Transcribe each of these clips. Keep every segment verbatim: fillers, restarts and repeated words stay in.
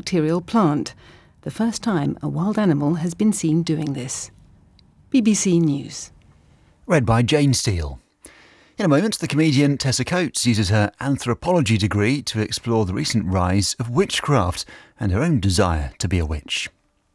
antibacterial plant, the first time a wild animal has been seen doing this. B B C News. Read by Jane Steele. In a moment, the comedian Tessa Coates uses her anthropology degree to explore the recent rise of witchcraft and her own desire to be a witch.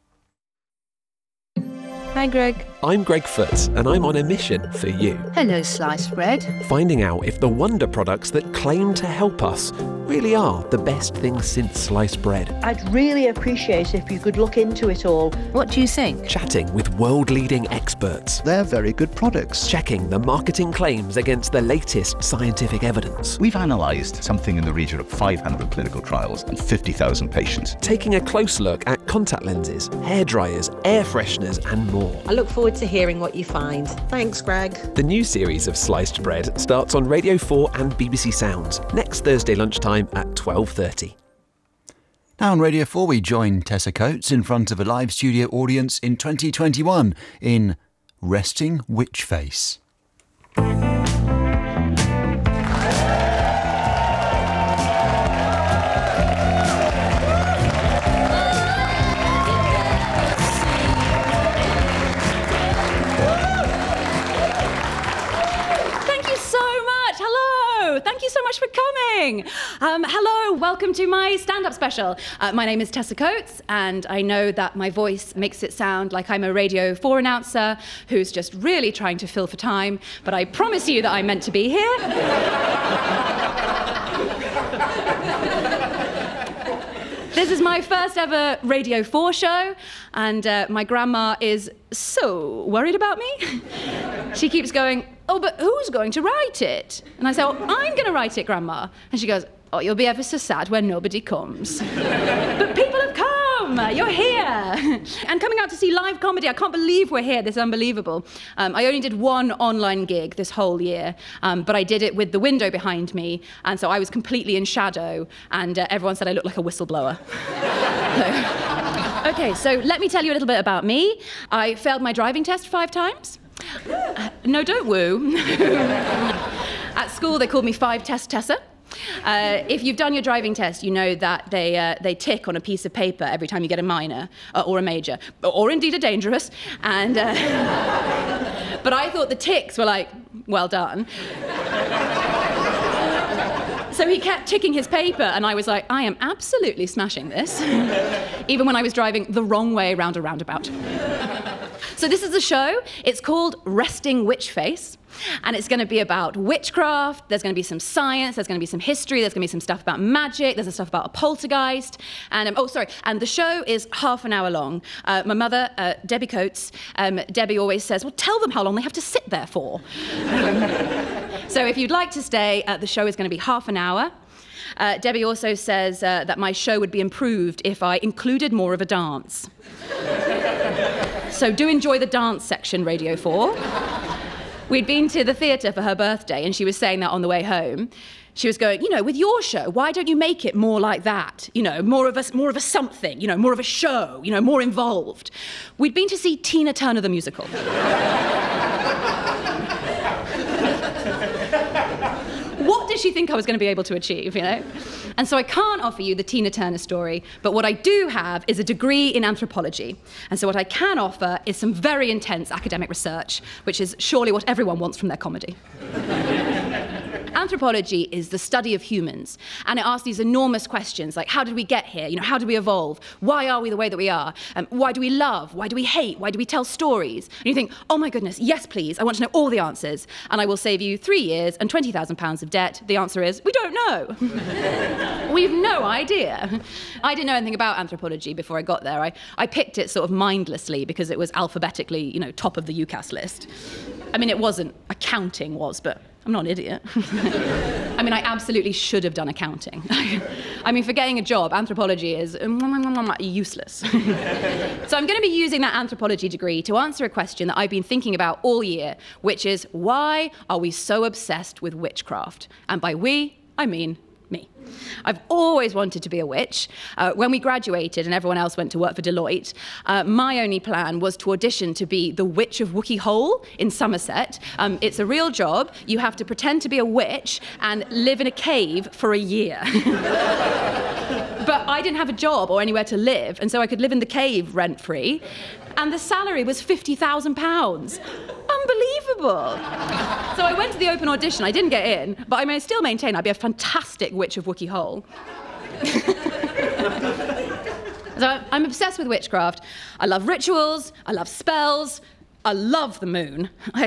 Hi, Greg. I'm Greg Foots, and I'm on a mission for you. Hello, sliced bread. Finding out if the wonder products that claim to help us really are the best thing since sliced bread. I'd really appreciate if you could look into it all. What do you think? Chatting with world-leading experts. They're very good products. Checking the marketing claims against the latest scientific evidence. We've analysed something in the region of five hundred clinical trials and fifty thousand patients. Taking a close look at contact lenses, hair dryers, air fresheners and more. I look forward to hearing what you find. Thanks, Greg. The new series of Sliced Bread starts on Radio four and B B C Sounds next Thursday lunchtime at twelve thirty. Now on Radio four, we join Tessa Coates in front of a live studio audience in twenty twenty-one in Resting Witch Face. Thank you so much for coming. Um, hello, welcome to my stand-up special. Uh, my name is Tessa Coates, and I know that my voice makes it sound like I'm a Radio four announcer who's just really trying to fill for time, but I promise you that I'm meant to be here. This is my first ever Radio four show, and uh, my grandma is so worried about me. She keeps going, "Oh, but who's going to write it?" And I say, "Oh, I'm going to write it, Grandma." And she goes, "Oh, you'll be ever so sad when nobody comes." But people have come. You're here. And coming out to see live comedy. I can't believe we're here. This is unbelievable. Um, I only did one online gig this whole year, um, but I did it with the window behind me, and so I was completely in shadow, and uh, everyone said I looked like a whistleblower. So, okay, so let me tell you a little bit about me. I failed my driving test five times. Uh, no, don't woo. At school, they called me Five Test Tessa. Uh, if you've done your driving test, you know that they uh, they tick on a piece of paper every time you get a minor uh, or a major, or indeed a dangerous. And uh, but I thought the ticks were like, well done. So he kept ticking his paper, and I was like, I am absolutely smashing this, even when I was driving the wrong way around a roundabout. So this is the show. It's called Resting Witch Face, and it's going to be about witchcraft. There's going to be some science. There's going to be some history. There's going to be some stuff about magic. There's some stuff about a poltergeist. And um, oh, sorry. And the show is half an hour long. Uh, my mother, uh, Debbie Coates, um, Debbie always says, "Well, tell them how long they have to sit there for." Um, so if you'd like to stay, uh, the show is going to be half an hour. Uh, Debbie also says uh, that my show would be improved if I included more of a dance. So do enjoy the dance section, Radio four. We'd been to the theatre for her birthday, and she was saying that on the way home. She was going, you know, with your show, why don't you make it more like that? You know, more of a, more of a something, you know, more of a show, you know, more involved. We'd been to see Tina Turner the musical. What did she think I was going to be able to achieve, you know? And so I can't offer you the Tina Turner story, but what I do have is a degree in anthropology. And so what I can offer is some very intense academic research, which is surely what everyone wants from their comedy. Anthropology is the study of humans, and it asks these enormous questions like, how did we get here? You know, how did we evolve? Why are we the way that we are? Um, why do we love? Why do we hate? Why do we tell stories? And you think, oh my goodness, yes please, I want to know all the answers, and I will save you three years and twenty thousand pounds of debt. The answer is, we don't know. We've no idea. I didn't know anything about anthropology before I got there. I, I picked it sort of mindlessly because it was alphabetically, you know, top of the UCAS list. I mean, it wasn't. Accounting was, but I'm not an idiot. I mean, I absolutely should have done accounting. I mean, for getting a job, anthropology is useless. So I'm going to be using that anthropology degree to answer a question that I've been thinking about all year, which is, why are we so obsessed with witchcraft? And by we, I mean me. I've always wanted to be a witch. Uh, when we graduated and everyone else went to work for Deloitte, uh, my only plan was to audition to be the Witch of Wookey Hole in Somerset. Um, it's a real job. You have to pretend to be a witch and live in a cave for a year. But I didn't have a job or anywhere to live, and so I could live in the cave rent-free. And the salary was fifty thousand pounds. Unbelievable. So I went to the open audition. I didn't get in, but I may still maintain I'd be a fantastic Witch of Wookey Hole. So I'm obsessed with witchcraft. I love rituals, I love spells, I love the moon. I,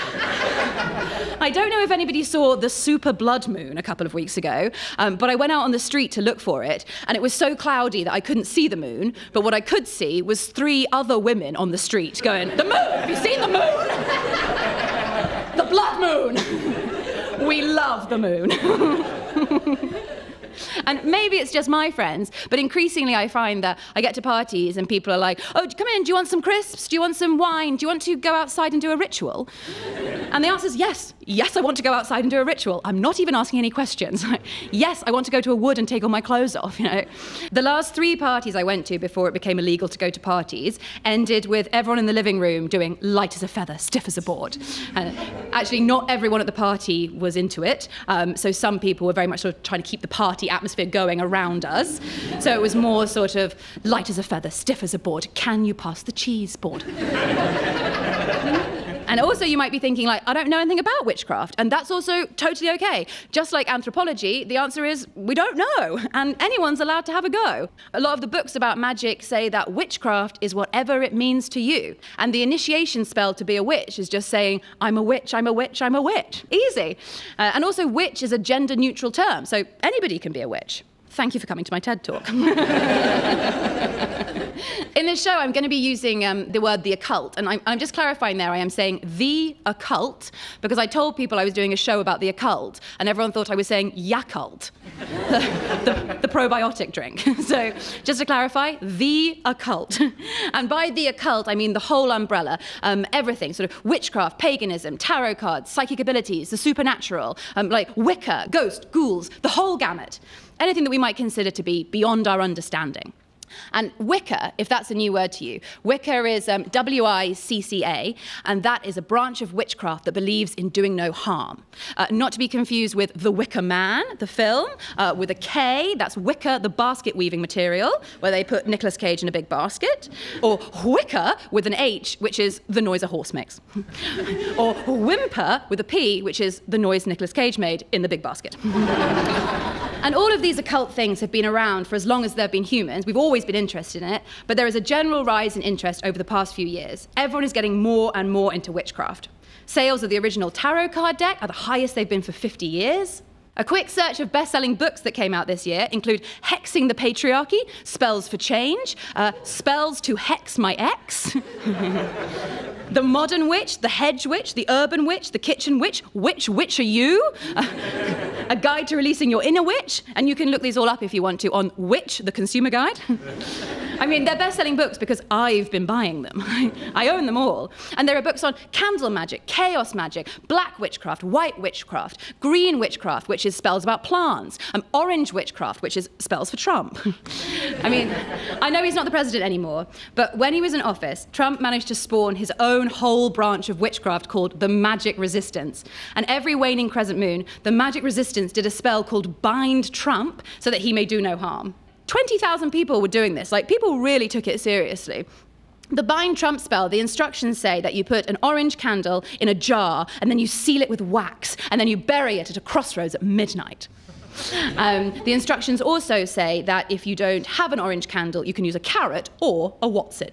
I don't know if anybody saw the super blood moon a couple of weeks ago, um, but I went out on the street to look for it, and it was so cloudy that I couldn't see the moon, but what I could see was three other women on the street going, "The moon! Have you seen the moon? The blood moon! We love the moon." And maybe it's just my friends, but increasingly I find that I get to parties and people are like, "Oh, come in, do you want some crisps? Do you want some wine? Do you want to go outside and do a ritual?" And the answer is yes. Yes, I want to go outside and do a ritual. I'm not even asking any questions. Yes, I want to go to a wood and take all my clothes off, you know. The last three parties I went to before it became illegal to go to parties ended with everyone in the living room doing light as a feather, stiff as a board. And actually, not everyone at the party was into it. Um, so some people were very much sort of trying to keep the party atmosphere going around us. So it was more sort of light as a feather, stiff as a board. Can you pass the cheese board? And also you might be thinking, like, I don't know anything about witchcraft, and that's also totally okay. Just like anthropology, the answer is we don't know, and anyone's allowed to have a go. A lot of the books about magic say that witchcraft is whatever it means to you, and the initiation spell to be a witch is just saying, I'm a witch, I'm a witch, I'm a witch. Easy. Uh, and also witch is a gender-neutral term, so anybody can be a witch. Thank you for coming to my TED Talk. In this show, I'm going to be using um, the word the occult, and I'm, I'm just clarifying there, I am saying the occult, because I told people I was doing a show about the occult, and everyone thought I was saying Yakult, the, the, the probiotic drink. So, just to clarify, the occult. And by the occult, I mean the whole umbrella, um, everything, sort of witchcraft, paganism, tarot cards, psychic abilities, the supernatural, um, like Wicca, ghosts, ghouls, the whole gamut. Anything that we might consider to be beyond our understanding. And Wicca, if that's a new word to you, Wicca is um, W I C C A, and that is a branch of witchcraft that believes in doing no harm. Uh, not to be confused with The Wicker Man, the film, uh, with a K, that's Wicca, the basket weaving material, where they put Nicolas Cage in a big basket, or Wicca with an H, which is the noise a horse makes, or Whimper with a P, which is the noise Nicolas Cage made in the big basket. And all of these occult things have been around for as long as there have been humans. We've always been interested in it, but there is a general rise in interest over the past few years. Everyone is getting more and more into witchcraft. Sales of the original tarot card deck are the highest they've been for fifty years. A quick search of best-selling books that came out this year include Hexing the Patriarchy, Spells for Change, uh, Spells to Hex My Ex, The Modern Witch, The Hedge Witch, The Urban Witch, The Kitchen Witch, Which Witch Are You? Uh, a Guide to Releasing Your Inner Witch, and you can look these all up if you want to on Witch, the Consumer Guide. I mean, they're best-selling books because I've been buying them. I own them all. And there are books on candle magic, chaos magic, black witchcraft, white witchcraft, green witchcraft, which is spells about plants, um, orange witchcraft, which is spells for Trump. I mean, I know he's not the president anymore, but when he was in office, Trump managed to spawn his own whole branch of witchcraft called the Magic Resistance. And every waning crescent moon, the Magic Resistance did a spell called Bind Trump so that he may do no harm. twenty thousand people were doing this. Like, people really took it seriously. The Bind Trump spell, the instructions say that you put an orange candle in a jar and then you seal it with wax and then you bury it at a crossroads at midnight. Um, the instructions also say that if you don't have an orange candle, you can use a carrot or a Whatsit.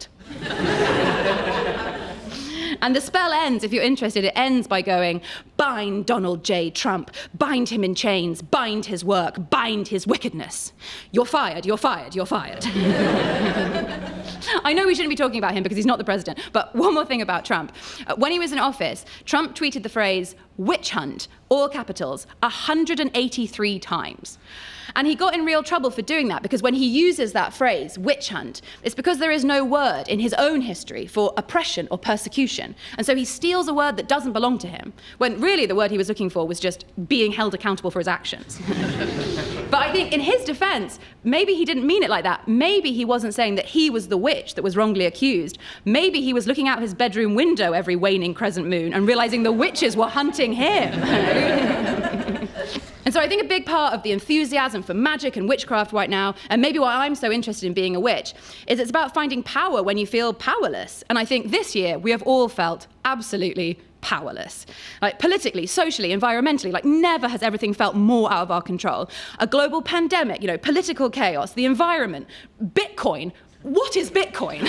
And the spell ends, if you're interested, it ends by going, bind Donald J. Trump, bind him in chains, bind his work, bind his wickedness. You're fired, you're fired, you're fired. I know we shouldn't be talking about him because he's not the president, but one more thing about Trump. Uh, when he was in office, Trump tweeted the phrase, witch hunt, all capitals, one hundred eighty-three times. And he got in real trouble for doing that because when he uses that phrase, witch hunt, it's because there is no word in his own history for oppression or persecution. And so he steals a word that doesn't belong to him, when really the word he was looking for was just being held accountable for his actions. But I think in his defense, maybe he didn't mean it like that. Maybe he wasn't saying that he was the witch that was wrongly accused. Maybe he was looking out his bedroom window every waning crescent moon and realizing the witches were hunting him. And so I think a big part of the enthusiasm for magic and witchcraft right now, and maybe why I'm so interested in being a witch, is it's about finding power when you feel powerless. And I think this year we have all felt absolutely powerless. Like politically, socially, environmentally, like never has everything felt more out of our control. A global pandemic, you know, political chaos, the environment, Bitcoin. What is Bitcoin?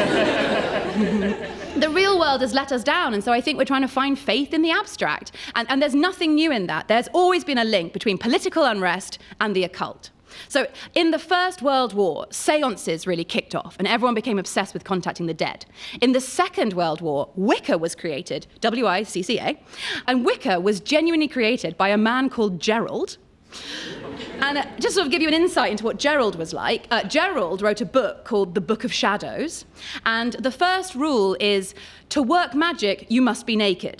The real world has let us down, and so I think we're trying to find faith in the abstract. And, and there's nothing new in that. There's always been a link between political unrest and the occult. So in the First World War, seances really kicked off, and everyone became obsessed with contacting the dead. In the Second World War, Wicca was created, W I C C A, and Wicca was genuinely created by a man called Gerald. And uh, just sort of give you an insight into what Gerald was like, uh, Gerald wrote a book called The Book of Shadows, and the first rule is, to work magic, you must be naked.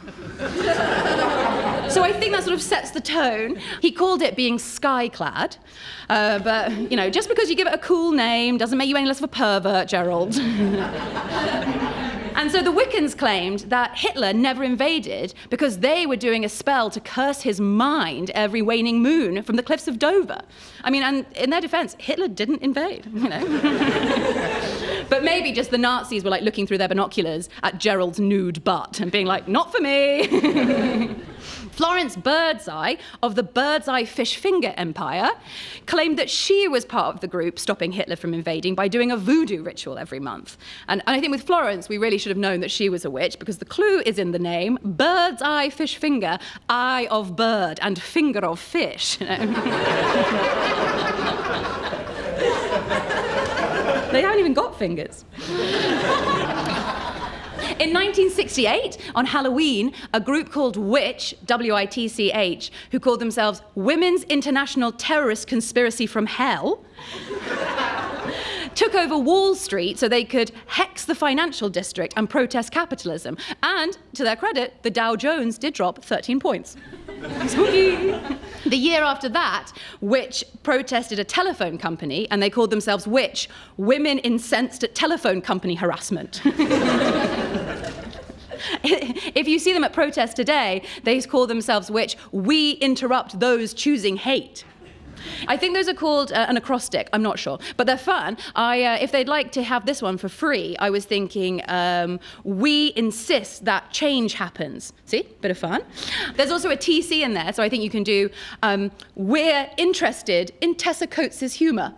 So I think that sort of sets the tone. He called it being sky-clad, uh, but, you know, just because you give it a cool name doesn't make you any less of a pervert, Gerald. And so the Wiccans claimed that Hitler never invaded because they were doing a spell to curse his mind every waning moon from the cliffs of Dover. I mean, and in their defense, Hitler didn't invade, you know. But maybe just the Nazis were like looking through their binoculars at Gerald's nude butt and being like, not for me. Florence Birdseye of the Birdseye Fish Finger Empire claimed that she was part of the group stopping Hitler from invading by doing a voodoo ritual every month. And, and I think with Florence, we really should have known that she was a witch because the clue is in the name, Birdseye Fish Finger, eye of bird and finger of fish. You know? They haven't even got fingers. In nineteen sixty-eight, on Halloween, a group called Witch, W I T C H, who called themselves Women's International Terrorist Conspiracy from Hell, took over Wall Street so they could hex the financial district and protest capitalism. And, to their credit, the Dow Jones did drop thirteen points. Spooky! The year after that, Witch protested a telephone company, and they called themselves Witch, Women Incensed at Telephone Company Harassment. If you see them at protests today, they call themselves Witch, We Interrupt Those Choosing Hate. I think those are called uh, an acrostic, I'm not sure, but they're fun. I, uh, if they'd like to have this one for free, I was thinking, um, we insist that change happens. See, bit of fun. There's also a T C in there, so I think you can do, um, we're interested in Tessa Coates' humour.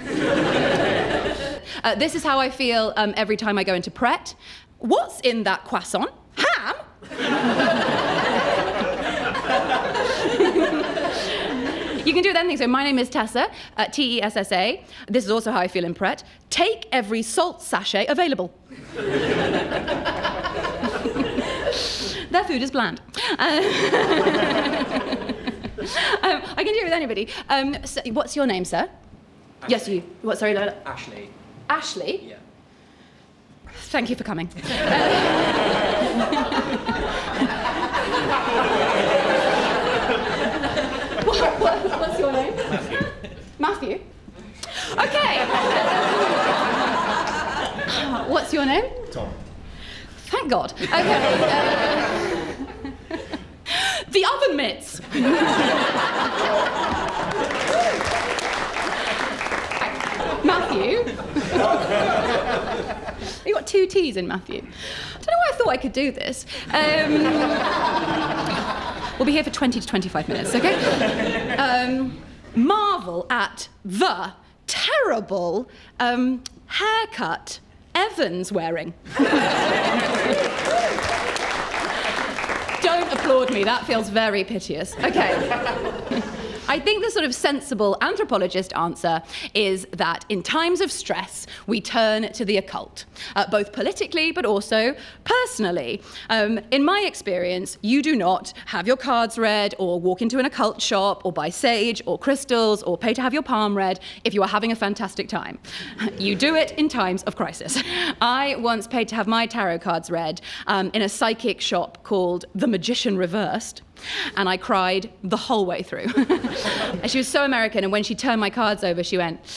uh, this is how I feel um, every time I go into Pret. What's in that croissant? Ham? You can do it with anything. So my name is Tessa, uh, T E S S A. This is also how I feel in Pret. Take every salt sachet available. Their food is bland. Uh, um, I can do it with anybody. Um, so what's your name, sir? Ashley. Yes, you. What? Sorry, Lola. Ashley. Ashley? Yeah. Thank you for coming. What, what, what's your name? Matthew. Matthew? Okay. What's your name? Tom. Thank God. Okay. Uh, the oven mitts. Matthew. You got two T's in Matthew. I don't know why I thought I could do this. Um, we'll be here for twenty to twenty-five minutes, okay? Um, marvel at the terrible um, haircut Evan's wearing. Don't applaud me, that feels very piteous. Okay. I think the sort of sensible anthropologist answer is that in times of stress, we turn to the occult, uh, both politically but also personally. Um, in my experience, you do not have your cards read or walk into an occult shop or buy sage or crystals or pay to have your palm read if you are having a fantastic time. You do it in times of crisis. I once paid to have my tarot cards read um, in a psychic shop called The Magician Reversed. And I cried the whole way through. And she was so American, and when she turned my cards over, she went,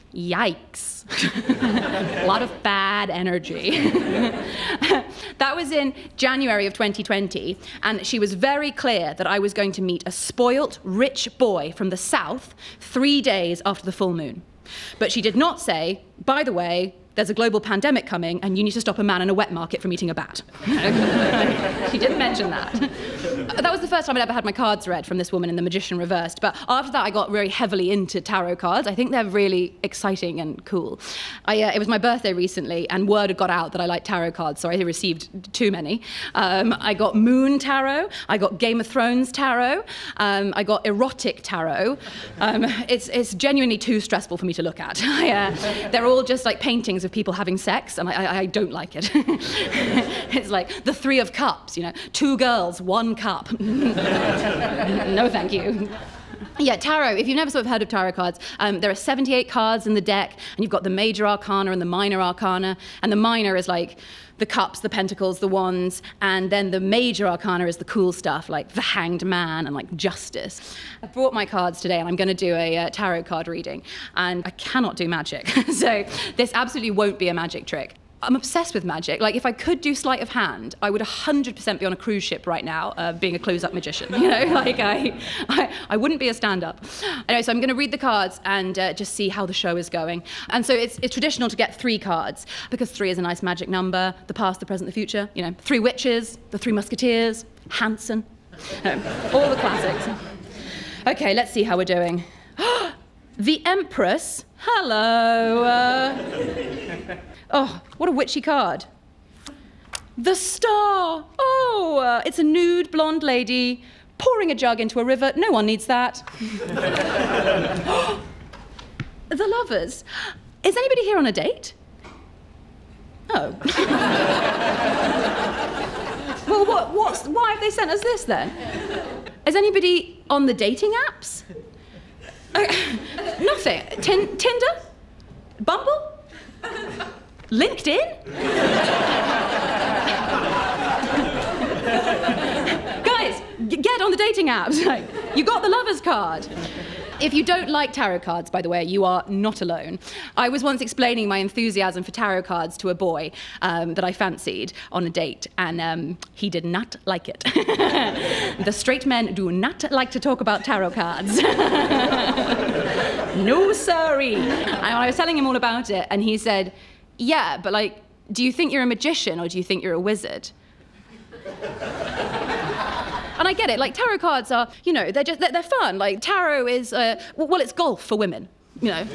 Yikes. A lot of bad energy. That was in January of twenty twenty, and she was very clear that I was going to meet a spoilt, rich boy from the south three days after the full moon. But she did not say, by the way, there's a global pandemic coming and you need to stop a man in a wet market from eating a bat. She didn't mention that. That was the first time I'd ever had my cards read from this woman in The Magician Reversed. But after that, I got very heavily into tarot cards. I think they're really exciting and cool. I, uh, it was my birthday recently, and word had got out that I like tarot cards, so I received too many. Um, I got Moon Tarot. I got Game of Thrones Tarot. Um, I got Erotic Tarot. Um, it's, it's genuinely too stressful for me to look at. I, uh, they're all just like paintings of people having sex, and I, I, I don't like it. It's like the Three of Cups, you know, two girls, one cup. No, thank you. Yeah, tarot, if you've never sort of heard of tarot cards, um, there are seventy-eight cards in the deck, and you've got the major arcana and the minor arcana, and the minor is like the cups, the pentacles, the wands, and then the major arcana is the cool stuff, like the Hanged Man and like Justice. I brought my cards today, and I'm going to do a uh, tarot card reading, and I cannot do magic, so this absolutely won't be a magic trick. I'm obsessed with magic. Like, if I could do sleight of hand, I would one hundred percent be on a cruise ship right now, uh, being a close-up magician. You know, like I, I, I wouldn't be a stand-up. Anyway, so I'm going to read the cards and uh, just see how the show is going. And so it's, it's traditional to get three cards, because three is a nice magic number: the past, the present, the future. You know, three witches, the three musketeers, Hanson, you know, all the classics. Okay, let's see how we're doing. The Empress. Hello. Uh, oh, what a witchy card. The Star. Oh, uh, it's a nude blonde lady pouring a jug into a river. No one needs that. The Lovers. Is anybody here on a date? Oh. Well, what, what's, why have they sent us this then? Is anybody on the dating apps? Uh, nothing. Tin- Tinder? Bumble? LinkedIn? Guys, g- get on the dating apps. You got the Lovers card. If you don't like tarot cards, by the way, you are not alone. I was once explaining my enthusiasm for tarot cards to a boy um, that I fancied on a date, and um, he did not like it. The straight men do not like to talk about tarot cards. No, sorry. And I was telling him all about it, and he said, yeah, but like, do you think you're a magician or do you think you're a wizard? And I get it, like tarot cards are, you know, they're just, they're, they're fun. Like tarot is, uh, well, it's golf for women, you know.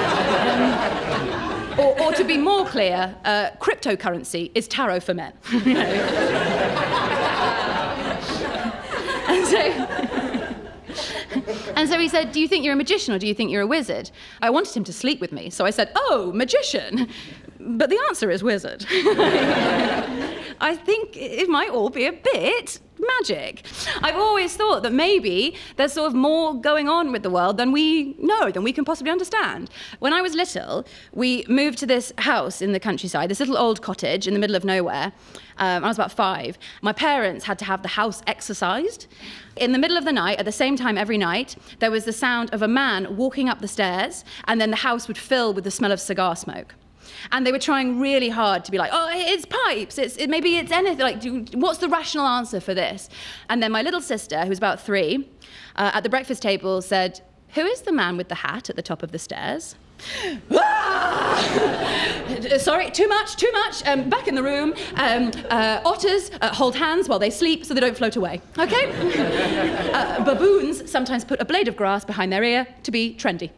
Um, or, or to be more clear, uh, cryptocurrency is tarot for men. You know? And so... And so he said, do you think you're a magician or do you think you're a wizard? I wanted him to sleep with me, so I said, oh, magician. But the answer is wizard. I think it might all be a bit magic. I've always thought that maybe there's sort of more going on with the world than we know, than we can possibly understand. When I was little, we moved to this house in the countryside, this little old cottage in the middle of nowhere. Um, I was about five. My parents had to have the house exorcised. In the middle of the night, at the same time every night, there was the sound of a man walking up the stairs, and then the house would fill with the smell of cigar smoke. And they were trying really hard to be like, oh, it's pipes, it's, it, maybe it's anything, like, do, what's the rational answer for this? And then my little sister, who was about three, uh, at the breakfast table said, who is the man with the hat at the top of the stairs? Ah! Sorry, too much, too much. Um, back in the room. Um, uh, otters uh, hold hands while they sleep so they don't float away. Okay? uh, baboons sometimes put a blade of grass behind their ear to be trendy.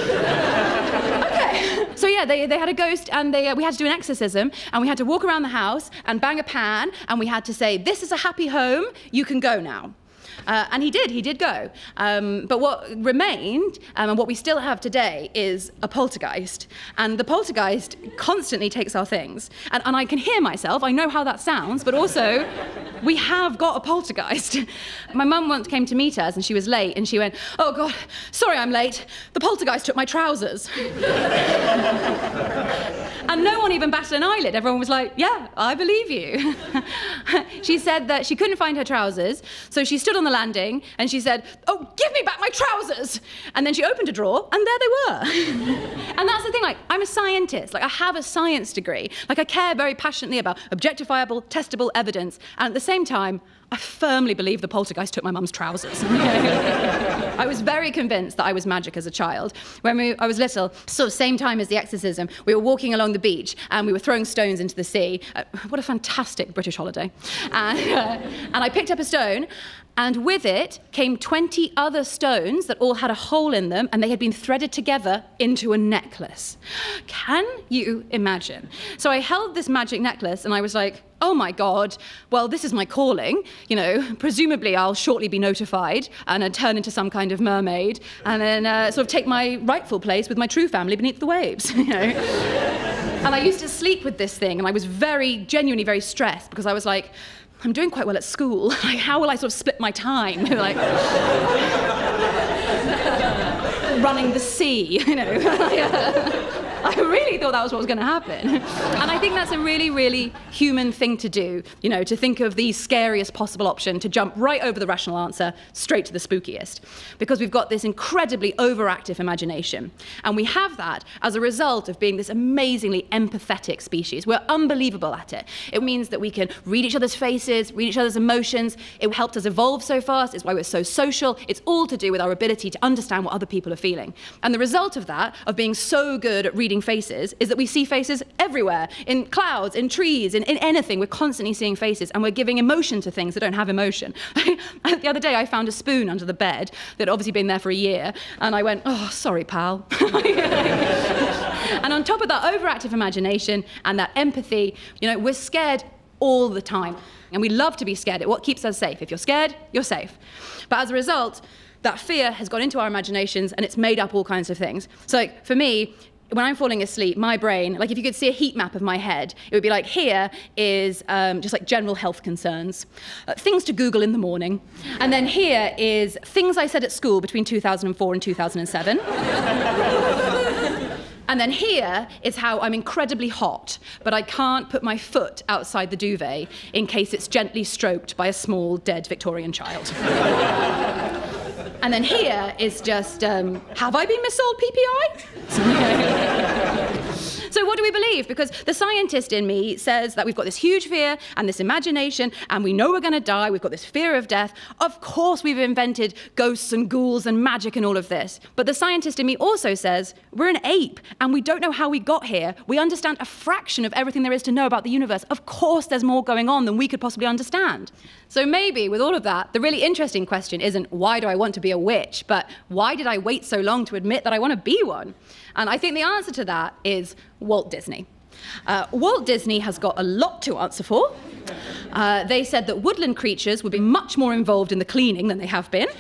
Okay. So yeah, they, they had a ghost, and they uh, we had to do an exorcism, and we had to walk around the house and bang a pan, and we had to say, this is a happy home, you can go now. Uh, and he did, he did go. Um, but what remained, um, and what we still have today, is a poltergeist. And the poltergeist constantly takes our things. And, and I can hear myself, I know how that sounds, but also, we have got a poltergeist. My mum once came to meet us, and she was late, and she went, oh God, sorry I'm late, the poltergeist took my trousers. And no one even batted an eyelid. Everyone was like, yeah, I believe you. She said that she couldn't find her trousers, so she stood on the landing and she said, oh, give me back my trousers. And then she opened a drawer and there they were. And that's the thing, like, I'm a scientist. Like, I have a science degree. Like, I care very passionately about objectifiable, testable evidence. And at the same time, I firmly believe the poltergeist took my mum's trousers. I was very convinced that I was magic as a child. When we, I was little, sort of same time as the exorcism, we were walking along the beach and we were throwing stones into the sea. Uh, what a fantastic British holiday. And, uh, and I picked up a stone, and with it came twenty other stones that all had a hole in them, and they had been threaded together into a necklace. Can you imagine? So I held this magic necklace and I was like, oh my God, well, this is my calling. You know, presumably I'll shortly be notified and uh, turn into some kind of mermaid and then uh, sort of take my rightful place with my true family beneath the waves, you know. And I used to sleep with this thing, and I was very, genuinely very stressed because I was like, I'm doing quite well at school. Like, how will I sort of split my time? Like, running the sea, you know. I really thought that was what was going to happen. And I think that's a really, really human thing to do, you know, to think of the scariest possible option, to jump right over the rational answer, straight to the spookiest. Because we've got this incredibly overactive imagination. And we have that as a result of being this amazingly empathetic species. We're unbelievable at it. It means that we can read each other's faces, read each other's emotions. It helped us evolve so fast. It's why we're so social. It's all to do with our ability to understand what other people are feeling. And the result of that, of being so good at reading faces, is that we see faces everywhere, in clouds, in trees, in, in anything. We're constantly seeing faces, and we're giving emotion to things that don't have emotion. The other day I found a spoon under the bed that had obviously been there for a year, and I went, oh, sorry, pal. And on top of that overactive imagination and that empathy, you know, we're scared all the time. And we love to be scared. What keeps us safe? If you're scared, you're safe. But as a result, that fear has gone into our imaginations, and it's made up all kinds of things. So like, for me, when I'm falling asleep, my brain, like if you could see a heat map of my head, it would be like, here is um, just like general health concerns, uh, things to Google in the morning. And then here is things I said at school between two thousand four and two thousand seven. And then here is how I'm incredibly hot, but I can't put my foot outside the duvet in case it's gently stroked by a small dead Victorian child. And then here is just, um, have I been missold P P I? So what do we believe? Because the scientist in me says that we've got this huge fear and this imagination, and we know we're going to die, we've got this fear of death. Of course we've invented ghosts and ghouls and magic and all of this. But the scientist in me also says we're an ape, and we don't know how we got here. We understand a fraction of everything there is to know about the universe. Of course there's more going on than we could possibly understand. So maybe with all of that, the really interesting question isn't why do I want to be a witch, but why did I wait so long to admit that I want to be one? And I think the answer to that is Walt Disney. Uh, Walt Disney has got a lot to answer for. Uh, they said that woodland creatures would be much more involved in the cleaning than they have been.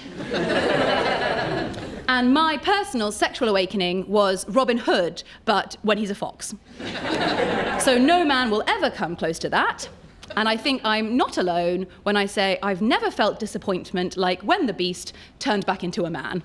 And my personal sexual awakening was Robin Hood, but when he's a fox. So no man will ever come close to that. And I think I'm not alone when I say I've never felt disappointment like when the beast turned back into a man.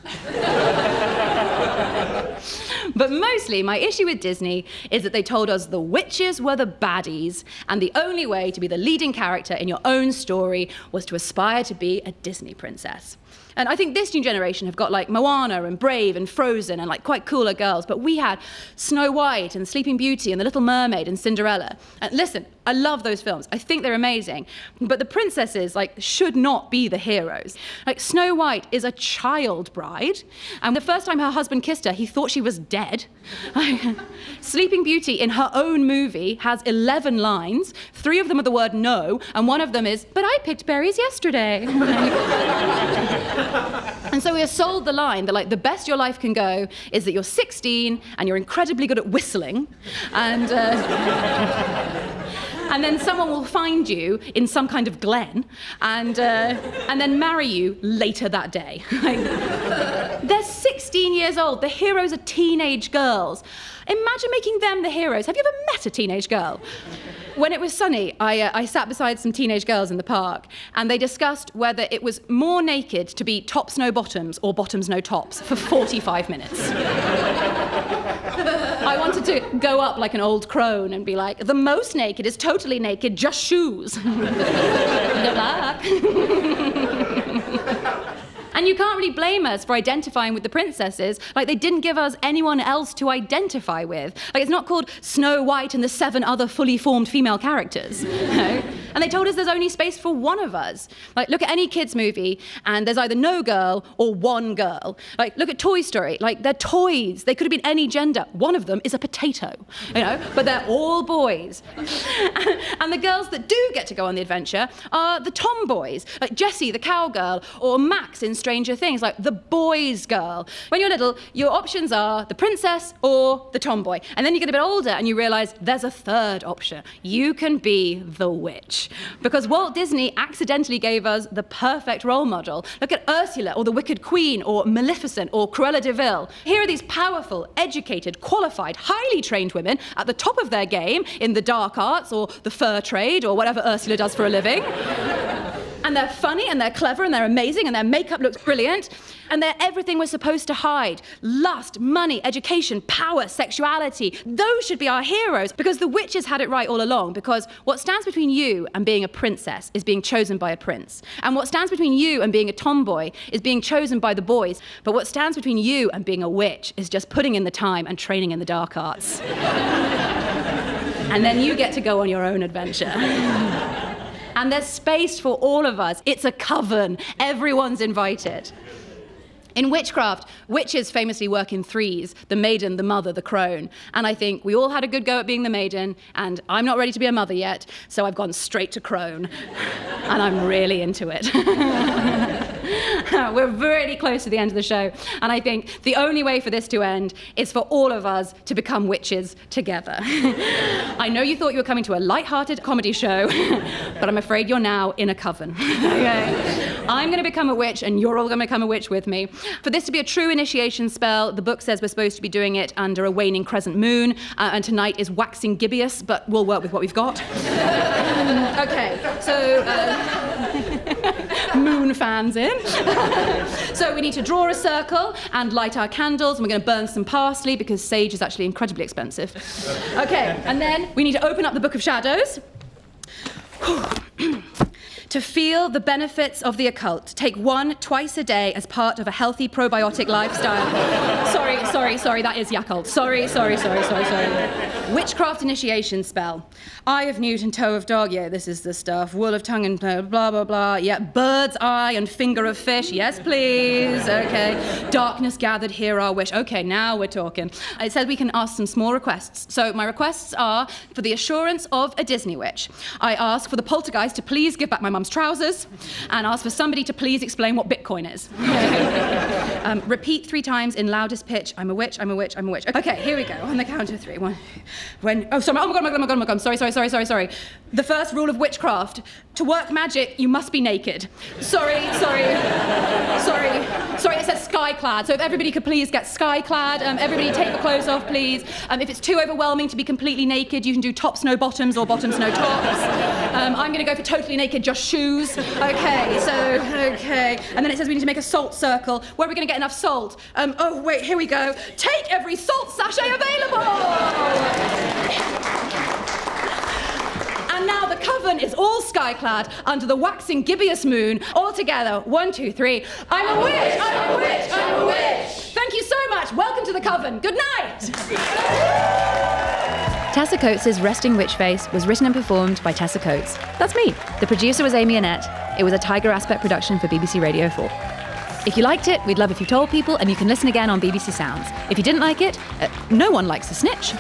But mostly, my issue with Disney is that they told us the witches were the baddies, and the only way to be the leading character in your own story was to aspire to be a Disney princess. And I think this new generation have got like Moana and Brave and Frozen and like quite cooler girls, but we had Snow White and Sleeping Beauty and The Little Mermaid and Cinderella. And listen, I love those films. I think they're amazing. But the princesses like should not be the heroes. Like Snow White is a child bride, and the first time her husband kissed her, he thought she was dead. Sleeping Beauty in her own movie has eleven lines. Three of them are the word no, and one of them is, but I picked berries yesterday. And so we are sold the line that like the best your life can go is that you're sixteen and you're incredibly good at whistling, and uh, and then someone will find you in some kind of glen and uh, and then marry you later that day. Like, they're sixteen years old. The heroes are teenage girls. Imagine making them the heroes. Have you ever met a teenage girl? When it was sunny, I, uh, I sat beside some teenage girls in the park, and they discussed whether it was more naked to be tops no bottoms or bottoms no tops for forty-five minutes. I wanted told to go up like an old crone and be like, the most naked is totally naked, just shoes. Good luck. And you can't really blame us for identifying with the princesses. Like, they didn't give us anyone else to identify with. Like, it's not called Snow White and the seven other fully formed female characters. You know? And they told us there's only space for one of us. Like, look at any kids' movie, and there's either no girl or one girl. Like, look at Toy Story. Like, they're toys. They could have been any gender. One of them is a potato, you know? But they're all boys. And the girls that do get to go on the adventure are the tomboys, like Jessie, the cowgirl, or Max in Stranger Things, like the boys' girl. When you're little, your options are the princess or the tomboy. And then you get a bit older and you realise there's a third option. You can be the witch. Because Walt Disney accidentally gave us the perfect role model. Look at Ursula or the Wicked Queen or Maleficent or Cruella de Vil. Here are these powerful, educated, qualified, highly trained women at the top of their game in the dark arts or the fur trade or whatever Ursula does for a living. And they're funny, and they're clever, and they're amazing, and their makeup looks brilliant, and they're everything we're supposed to hide. Lust, money, education, power, sexuality. Those should be our heroes, because the witches had it right all along, because what stands between you and being a princess is being chosen by a prince. And what stands between you and being a tomboy is being chosen by the boys. But what stands between you and being a witch is just putting in the time and training in the dark arts. And then you get to go on your own adventure. And there's space for all of us. It's a coven. Everyone's invited. In witchcraft, witches famously work in threes: the maiden, the mother, the crone. And I think we all had a good go at being the maiden, and I'm not ready to be a mother yet, so I've gone straight to crone. And I'm really into it. We're really close to the end of the show, and I think the only way for this to end is for all of us to become witches together. I know you thought you were coming to a light-hearted comedy show, but I'm afraid you're now in a coven. Okay? I'm going to become a witch, and you're all going to become a witch with me. For this to be a true initiation spell, the book says we're supposed to be doing it under a waning crescent moon, uh, and tonight is waxing gibbous, but we'll work with what we've got. Okay, so... Uh, moon fans in. So we need to draw a circle and light our candles, and we're going to burn some parsley because sage is actually incredibly expensive. Okay, and then we need to open up the Book of Shadows. To feel the benefits of the occult, take one twice a day as part of a healthy probiotic lifestyle. sorry, sorry, sorry, that is Yakult. Sorry, sorry, sorry, sorry, sorry. Witchcraft initiation spell. Eye of newt and toe of dog, yeah, this is the stuff. Wool of tongue and blah, blah, blah, blah. Yeah, bird's eye and finger of fish, yes, please. Okay. Darkness gathered, hear our wish. Okay, now we're talking. It said we can ask some small requests. So my requests are for the assurance of a Disney witch. I ask for the poltergeist to please give back my mum's trousers, and ask for somebody to please explain what Bitcoin is. um, repeat three times in loudest pitch, I'm a witch, I'm a witch, I'm a witch. Okay, here we go, on the count of three. One, when, oh, sorry, oh my God, oh my God, oh my God, oh my God, sorry, sorry, sorry, sorry, sorry. The first rule of witchcraft, to work magic, you must be naked. Sorry, sorry, sorry, sorry, it says sky-clad, so if everybody could please get sky-clad, um, everybody take your clothes off, please. Um, if it's too overwhelming to be completely naked, you can do tops, no bottoms, or bottoms, no tops. Um, I'm gonna go for totally naked, just shoes. Okay, so, okay. And then it says we need to make a salt circle. Where are we going to get enough salt? Um, oh, wait, here we go. Take every salt sachet available! And now the coven is all sky-clad under the waxing gibbous moon, all together. One, two, three. I'm a witch! I'm a witch! I'm a witch! Thank you so much. Welcome to the coven. Good night! Tessa Coates' Resting Witch Face was written and performed by Tessa Coates. That's me. The producer was Amy Annette. It was a Tiger Aspect production for B B C Radio four. If you liked it, we'd love if you told people, and you can listen again on B B C Sounds. If you didn't like it, uh, no one likes a snitch.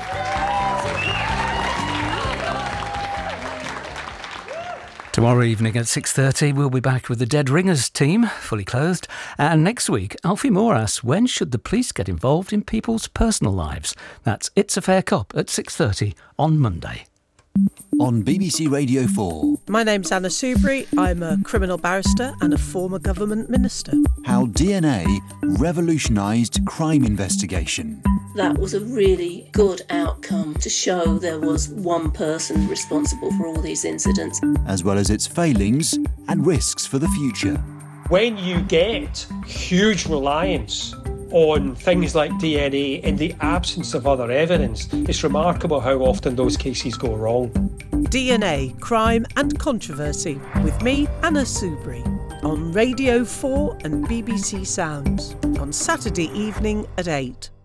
Tomorrow evening at six thirty, we'll be back with the Dead Ringers team, fully clothed. And next week, Alfie Moore asks, when should the police get involved in people's personal lives? That's It's a Fair Cop at six thirty on Monday. On B B C Radio four. My name's Anna Soubry. I'm a criminal barrister and a former government minister. How D N A revolutionised crime investigation. That was a really good outcome to show there was one person responsible for all these incidents. As well as its failings and risks for the future. When you get huge reliance on things like D N A in the absence of other evidence. It's remarkable how often those cases go wrong. D N A, Crime and Controversy with me, Anna Soubry, on Radio four and B B C Sounds on Saturday evening at eight.